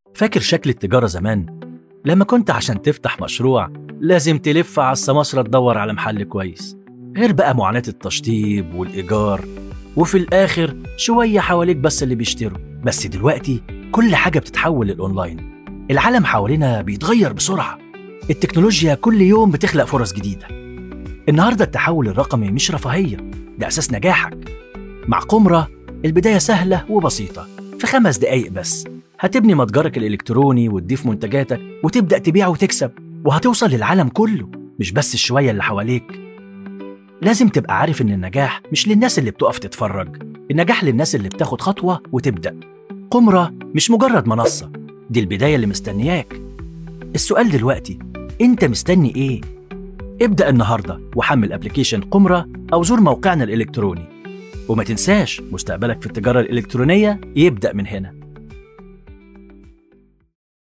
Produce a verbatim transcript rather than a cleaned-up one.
فاكر شكل التجارة زمان؟ لما كنت عشان تفتح مشروع لازم تلف على السماسرة تدور على محل كويس، غير بقى معاناة التشطيب والإيجار، وفي الآخر شوية حواليك بس اللي بيشتروا. بس دلوقتي كل حاجة بتتحول للأونلاين. العالم حوالينا بيتغير بسرعة، التكنولوجيا كل يوم بتخلق فرص جديدة. النهاردة التحول الرقمي مش رفاهية، ده أساس نجاحك. مع قمرة البداية سهلة وبسيطة، في خمس دقايق بس هتبني متجرك الإلكتروني وتضيف منتجاتك وتبدأ تبيع وتكسب، وهتوصل للعالم كله مش بس الشوية اللي حواليك. لازم تبقى عارف إن النجاح مش للناس اللي بتقف تتفرج، النجاح للناس اللي بتاخد خطوة وتبدأ. قمرة مش مجرد منصة، دي البداية اللي مستنياك. السؤال دلوقتي، أنت مستني إيه؟ ابدأ النهاردة وحمل أبليكيشن قمرة أو زور موقعنا الإلكتروني، وما تنساش مستقبلك في التجارة الإلكترونية يبدأ من هنا.